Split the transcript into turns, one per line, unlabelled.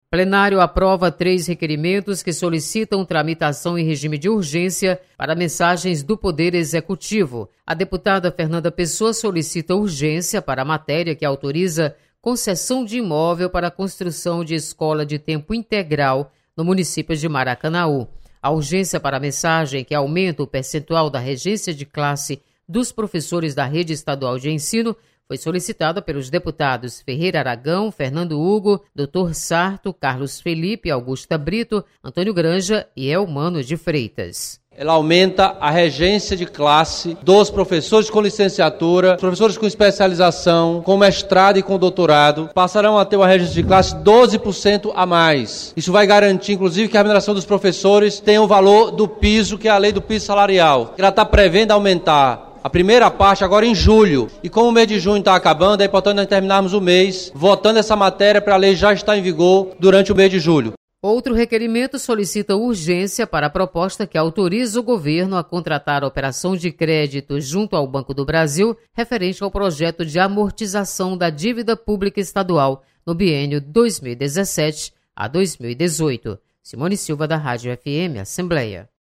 Plenário aprova 3 requerimentos que solicitam tramitação em regime de urgência para mensagens do Poder Executivo. A deputada Fernanda Pessoa solicita urgência para a matéria que autoriza concessão de imóvel para a construção de escola de tempo integral no município de Maracanaú. A urgência para a mensagem que aumenta o percentual da regência de classe dos professores da rede estadual de ensino foi solicitada pelos deputados Ferreira Aragão, Fernando Hugo, Dr. Sarto, Carlos Felipe, Augusta Brito, Antônio Granja e Elmano de Freitas.
Ela aumenta a regência de classe dos professores com licenciatura, professores com especialização, com mestrado e com doutorado, passarão a ter uma regência de classe 12% a mais. Isso vai garantir, inclusive, que a remuneração dos professores tenha o valor do piso, que é a lei do piso salarial. Ela está prevendo aumentar a primeira parte agora em julho. E como o mês de junho está acabando, é importante nós terminarmos o mês votando essa matéria para a lei já estar em vigor durante o mês de julho.
Outro requerimento solicita urgência para a proposta que autoriza o governo a contratar a operação de crédito junto ao Banco do Brasil referente ao projeto de amortização da dívida pública estadual no biênio 2017 a 2018. Simone Silva, da Rádio FM Assembleia.